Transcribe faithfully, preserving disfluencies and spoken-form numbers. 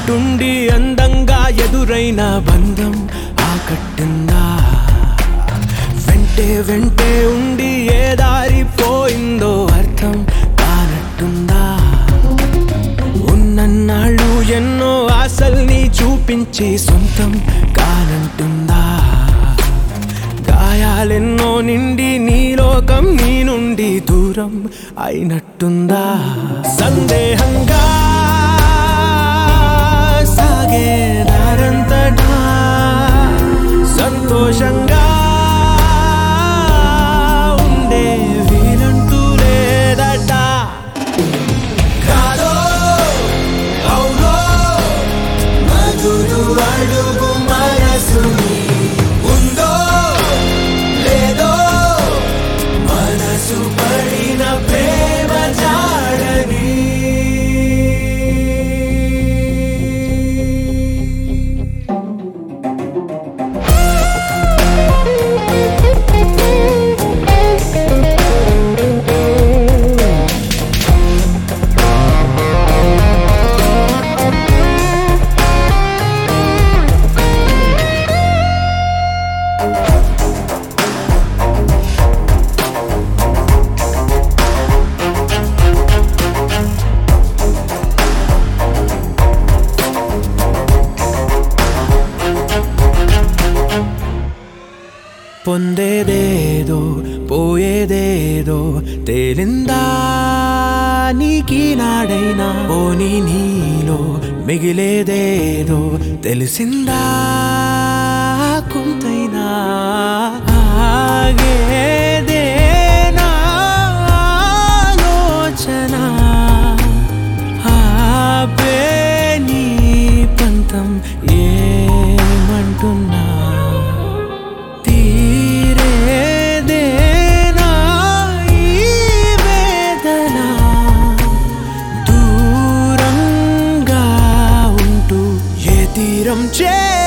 వెంటుండి అందంగా ఎదురైన బంధం ఆకట్టిందా? వెంటే వెంటే ఉండి ఏ దారి పోయిందో అర్థం కానట్టుందా? ఉన్నన్నాళ్ళు ఎన్నో ఆశల్ని చూపించి సొంతం కానంటుందా? గాయాలెన్నో నిండి నీ లోకం నీ నుండి దూరం అయినట్టుందా? సందేహంగా సాగే దారంతటా సంతోషంగా ఉండే వీలంటూ లేదట. కాదో అవునో మధురు అడుగు మనసుని ఉందో లేదో మనసు పడిన ప్రేమ జాడని. పొందేదేదో పోయేదేదో తేలిందా నీకీ నాడైనా? పోనీ నీలో మిగిలేదేదో తెలిసిందా కొంతైనా? ఆగేదేనా ఆలోచన? ఆపే నీ పంతం ఏమంటున్నా? తీరం చే